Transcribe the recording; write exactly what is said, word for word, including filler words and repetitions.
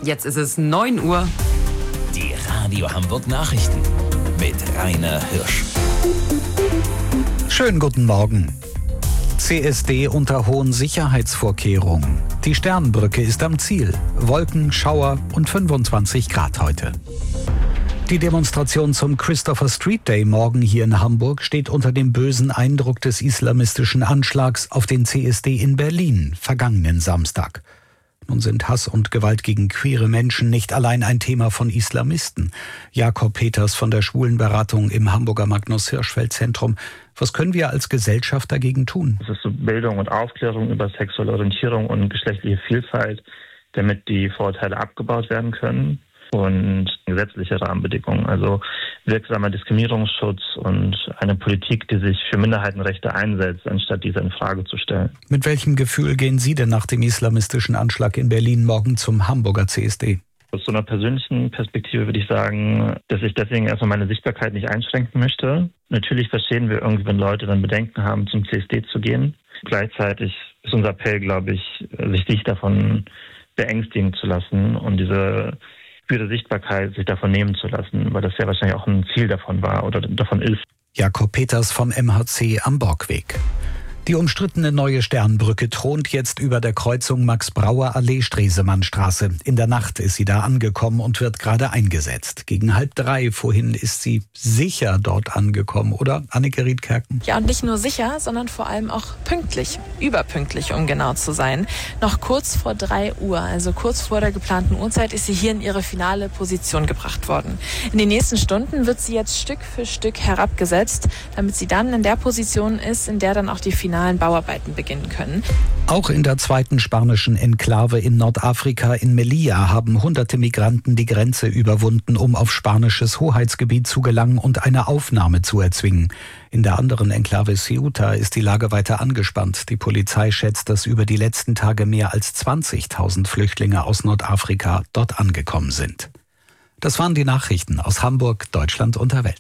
Jetzt ist es neun Uhr. Die Radio Hamburg Nachrichten mit Rainer Hirsch. Schönen guten Morgen. C S D unter hohen Sicherheitsvorkehrungen. Die Sternbrücke ist am Ziel. Wolken, Schauer und fünfundzwanzig Grad heute. Die Demonstration zum Christopher Street Day morgen hier in Hamburg steht unter dem bösen Eindruck des islamistischen Anschlags auf den C S D in Berlin vergangenen Samstag. Nun sind Hass und Gewalt gegen queere Menschen nicht allein ein Thema von Islamisten. Jakob Peters von der Schwulenberatung im Hamburger Magnus-Hirschfeld-Zentrum. Was können wir als Gesellschaft dagegen tun? Das ist so Bildung und Aufklärung über sexuelle Orientierung und geschlechtliche Vielfalt, damit die Vorurteile abgebaut werden können. Und gesetzliche Rahmenbedingungen, also wirksamer Diskriminierungsschutz und eine Politik, die sich für Minderheitenrechte einsetzt, anstatt diese in Frage zu stellen. Mit welchem Gefühl gehen Sie denn nach dem islamistischen Anschlag in Berlin morgen zum Hamburger C S D? Aus so einer persönlichen Perspektive würde ich sagen, dass ich deswegen erstmal meine Sichtbarkeit nicht einschränken möchte. Natürlich verstehen wir irgendwie, wenn Leute dann Bedenken haben, zum C S D zu gehen. Gleichzeitig ist unser Appell, glaube ich, sich nicht davon beängstigen zu lassen und diese für die Sichtbarkeit sich davon nehmen zu lassen, weil das ja wahrscheinlich auch ein Ziel davon war oder davon ist. Jakob Peters vom M H C am Borgweg. Die umstrittene neue Sternbrücke thront jetzt über der Kreuzung Max-Brauer-Allee-Stresemannstraße. In der Nacht ist sie da angekommen und wird gerade eingesetzt. Gegen halb drei vorhin ist sie sicher dort angekommen, oder, Anneke Riedkerken? Ja, und nicht nur sicher, sondern vor allem auch pünktlich, überpünktlich, um genau zu sein. Noch kurz vor drei Uhr, also kurz vor der geplanten Uhrzeit, ist sie hier in ihre finale Position gebracht worden. In den nächsten Stunden wird sie jetzt Stück für Stück herabgesetzt, damit sie dann in der Position ist, in der dann auch die finale Bauarbeiten beginnen können. Auch in der zweiten spanischen Enklave in Nordafrika in Melilla haben hunderte Migranten die Grenze überwunden, um auf spanisches Hoheitsgebiet zu gelangen und eine Aufnahme zu erzwingen. In der anderen Enklave Ceuta ist die Lage weiter angespannt. Die Polizei schätzt, dass über die letzten Tage mehr als zwanzigtausend Flüchtlinge aus Nordafrika dort angekommen sind. Das waren die Nachrichten aus Hamburg, Deutschland und der Welt.